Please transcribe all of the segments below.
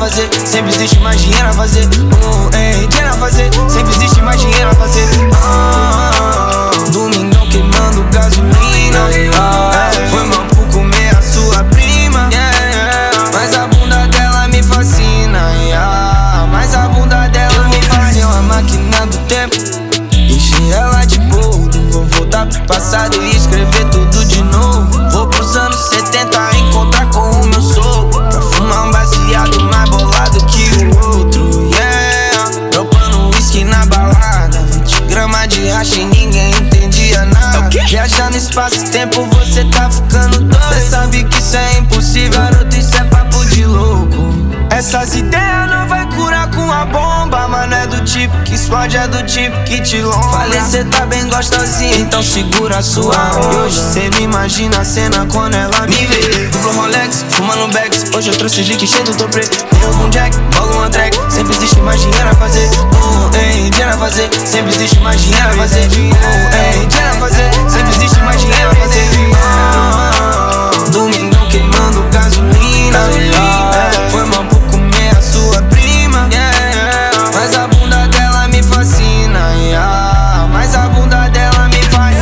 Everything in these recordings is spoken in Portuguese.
fazer, sempre existe mais dinheiro a fazer. Dinheiro a fazer, sempre existe mais dinheiro a fazer. Domingão queimando gasolina. Foi mal por comer a sua prima. Mas a bunda dela me fascina. Mas a bunda dela me fascina. Uma máquina do tempo, encher ela de boldo. Vou voltar pro passado e escrever tudo de novo. Vou pros anos 70 encontrar com o meu sogro, pra fumar um baseado mais bolado que o outro. Dropando whisky na balada, 20 gramas de hash e ninguém entendia nada. Viajar no espaço-tempo, você tá ficando doido. Cê sabe que isso é impossível, garoto, isso é papo de louco. Essas ideias não vai curar com a bomba, mano, é do tipo que explode, é do tipo que te longa. Falei, cê tá bem gostosinha, então segura a sua onda. E hoje cê me imagina a cena quando ela me vê. Duplo Rolex, fumando bags, hoje eu trouxe slick cheio do toprê. Eu um jack, logo um track, sempre existe mais dinheiro a fazer. Dinheiro a fazer, sempre existe mais dinheiro a fazer. Dinheiro a fazer, sempre existe mais dinheiro a fazer. Domingão queimando gasolina. Foi mal por comer a sua prima. Mas a bunda dela me fascina. Mas a bunda dela me faz.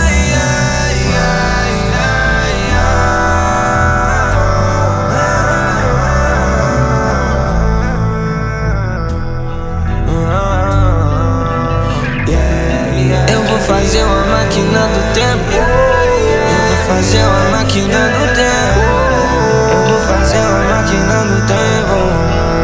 Eu vou fazer uma máquina do tempo. Eu vou fazer uma máquina do tempo. Eu vou fazer uma máquina do tempo.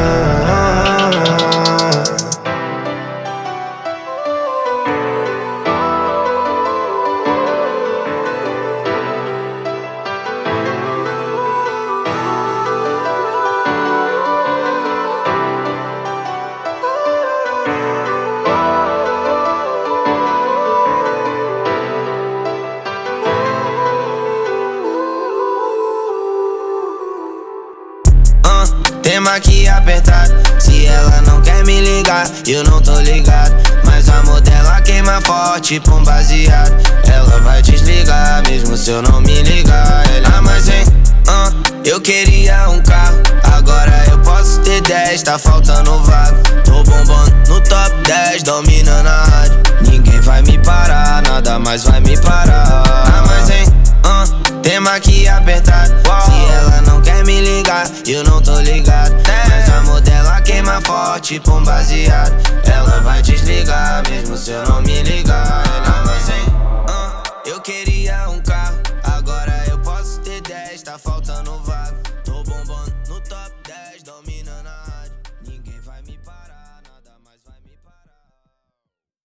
Tema que apertado, se ela não quer me ligar, eu não tô ligado. Mas a modela queima forte com baseado. Ela vai desligar mesmo se eu não me ligar. Ela, mas hein, eu queria um carro, agora eu posso ter 10, tá faltando vaga. Tô bombando no top 10, dominando a rádio. Ninguém vai me parar, nada mais vai me parar. Mas hein, tema que apertado, se ela não quer me ligar, eu não tô ligado. Mas a modela queima forte com baseado. Ela vai desligar mesmo se eu não me ligar. Ela, mas hein,